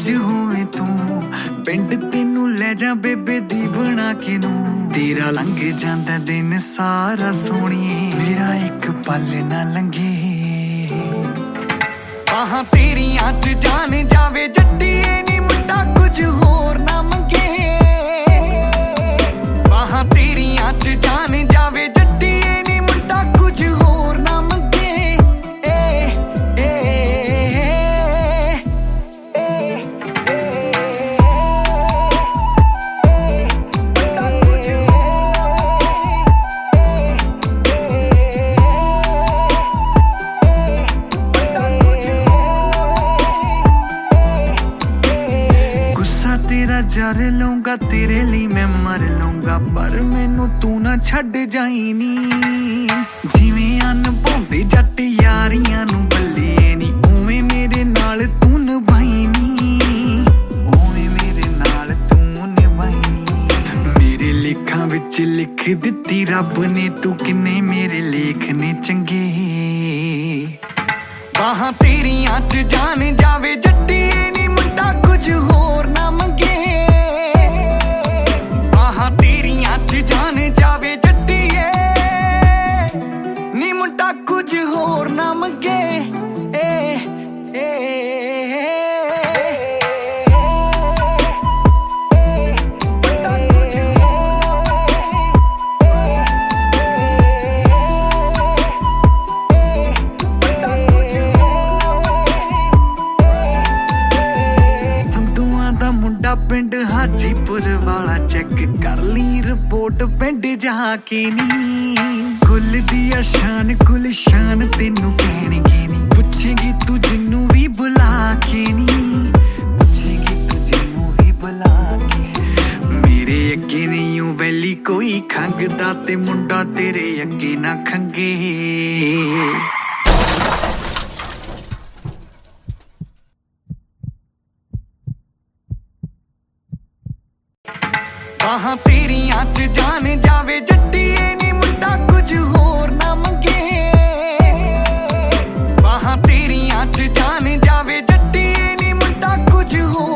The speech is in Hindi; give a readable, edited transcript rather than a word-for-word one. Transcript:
कुछ होवे तू पिंड तेनू ले जा बेबे दी बना के नू तेरा लंघ जांदा दिन सारा सोहणिए मेरा एक पल ना लंघे आहा तेरियां च जान जावे जट्टीए नी मुंडा कुछ होर ना मंगे आहा तेरियां च जान जावे जट्टीए नी मुंडा कुछ होर ना मंगे तेरा जर लूंगा तेरे लिए मैं मर लूंगा पर मैनू तू ना छड़ जाई नी जिवें अनभौंदे जट यारियां नू बल्ले नी उवें मेरे नाल तू निभाई नी उवें मेरे नाल तू निभाई नी मेरे लेखां विच लिख दित्ती रब ने तू किन्ने मेरे लेख ने चंगे बाहां तेरियां च जान जावे जट्टीए नी मुंडा कुछ होर ना मंगे बाहां तेरियां च जान जावे जट्टीए नी मुंडा कुछ होर ना मंगे पिंड हाजीपुर वाला चेक कर ली रिपोर्ट पिंड जाके नी कुल दिया शान कुल शान तेनू कहणगे नी पुछेगी तू जिन्नू भी बुला के नी पुछेगी तू जिन्नू भी बुला के मेरे अगे नहीं वैली कोई खंगदा ते मुंडा तेरे अगे ना खंगे बाहां तेरियां च जान जावे जट्टीए नी मुंडा कुछ होर ना मंगे बाहां तेरियां च जान जावे जट्टीए नी मुंडा कुछ होर